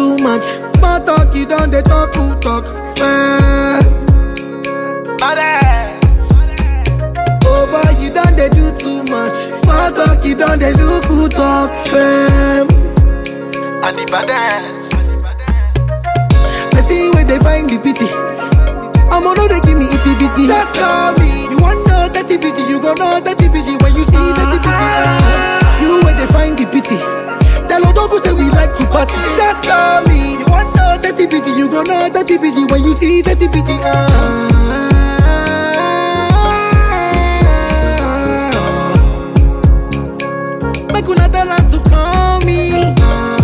too much. Small talk, you don't they talk, who talk fair. Oh boy, you don't they do too much. Small talk, you don't they do who talk fair. And the baddest. Let's see where they find the pity. I'm on they give me itty bitty. Just call me. You want know dirty bitty, you gon' know dirty bitty when you see dirty bitty. You where they find the pity. Tell Odogu say we like to party. Just call me. You want know dirty bitty, you gon' know dirty bitty when you see dirty bitty. Make una tell her to call me.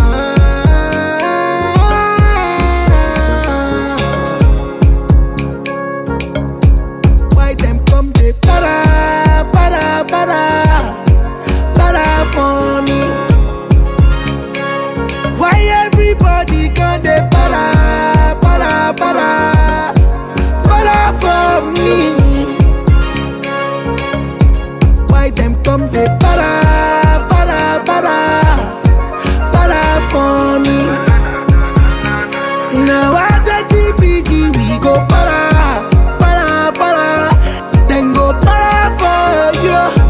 Why them come they para for me? Why everybody come they para for me? Why them come they para for me? Now I take TPG, we go para. Then go para for you.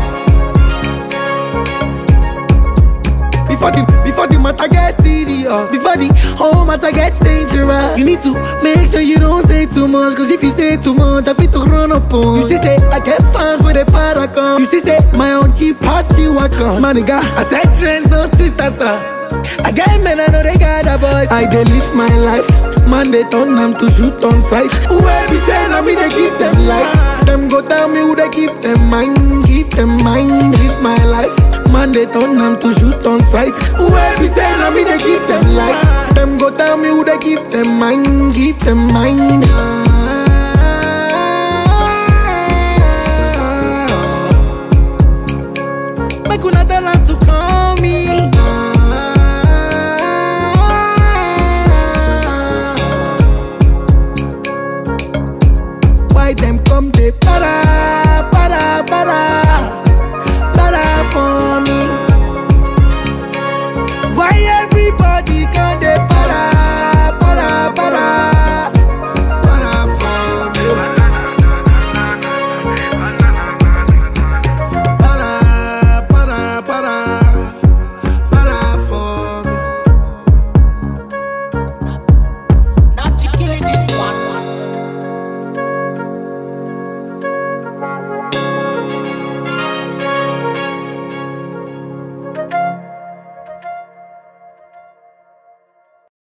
Before the matter gets serious, before the whole matter gets dangerous, you need to make sure you don't say too much. Cause if you say too much, I fit to run up on. You see say, I get fans with a paragon. You see say, my own cheap past you I come. My nigga, I said trends, no street stuff. I get men, I know they got a voice. I dey live my life. Man, they turn them to shoot on sight. Whoever say, I mean, they keep them life. Them go tell me who they keep them mind. Keep them mind, live my life. Man, they turn them to shoot on sight. Whoever say, I mean, they keep them life. Them go tell me who they keep them mind. Keep them mind.